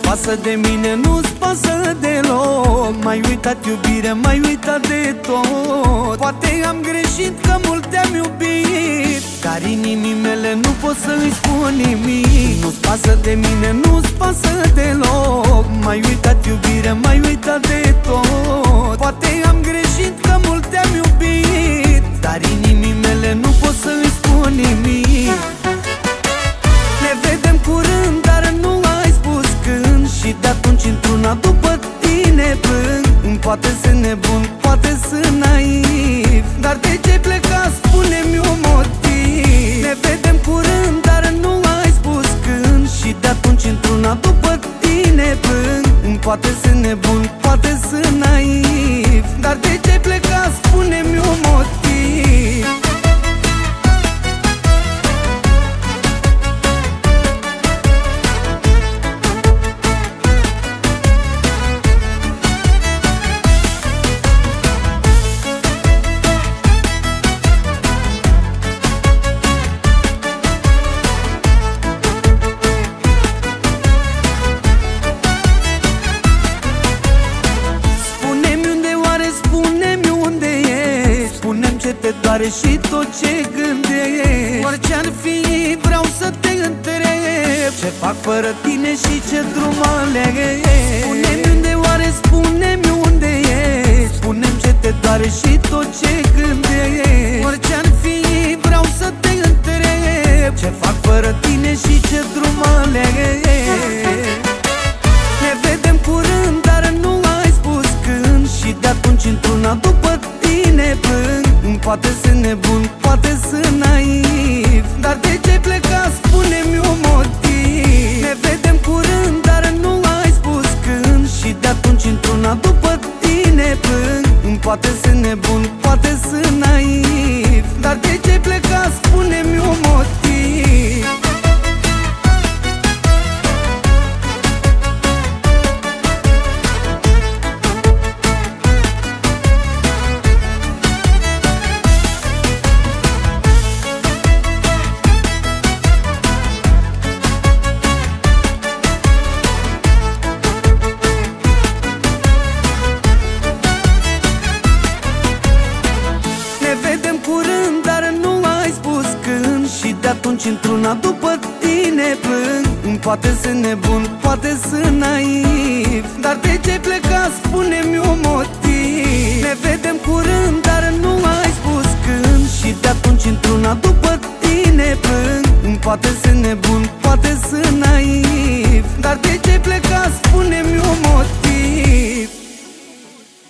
pasă de mine, nu-ți pasă deloc. M-ai uitat, iubire, m-ai uitat de tot. Poate am greșit că mult te-am iubit, dar inimii mele nu pot să-i spun nimic. Nu-ți pasă de mine, nu-ți pasă deloc. M-ai uitat, iubire, m-ai uitat de tot. Poate am greșit că mult te-am iubit, dar inimii mele nu pot să-i spun nimic. Ne vedem curând, dar nu ai spus când, și de atunci într-una după tine plâng. Poate sunt nebun, poate sunt naiv, dar de ce pleca, spune-mi un motiv. Ne vedem curând, dar nu ai spus când, și de atunci într-una după tine plâng. Poate sunt nebun, poate sunt naiv, dar de ce pleca, spune-mi un motiv. Te doare și tot ce gândești. Orice-ar fi, vreau să te întreb, ce fac fără tine și ce drum aleg. Spune-mi unde, oare spune-mi unde ești. Spune-mi ce te doare și tot ce gândești. Orice-ar fi, vreau să te întreb, ce fac fără tine și ce drum aleg. Ne vedem curând, dar nu ai spus când, și de atunci într-una după tine plâng. Poate sunt nebun, poate sunt naiv, dar de ce pleca, spune-mi un motiv. Ne vedem curând, dar nu ai spus când, și de atunci într-una după tine plâng. Poate sunt nebun, poate sunt naiv, dar de ce pleca, spune-mi un motiv. Curând, dar nu ai spus când, și de atunci într-una după tine plâng. Poate sunt nebun, poate sunt naiv, dar de ce pleca, spune-mi un motiv. Ne vedem curând, dar nu ai spus când, și de atunci într-una după tine plâng. Poate sunt nebun, poate sunt naiv,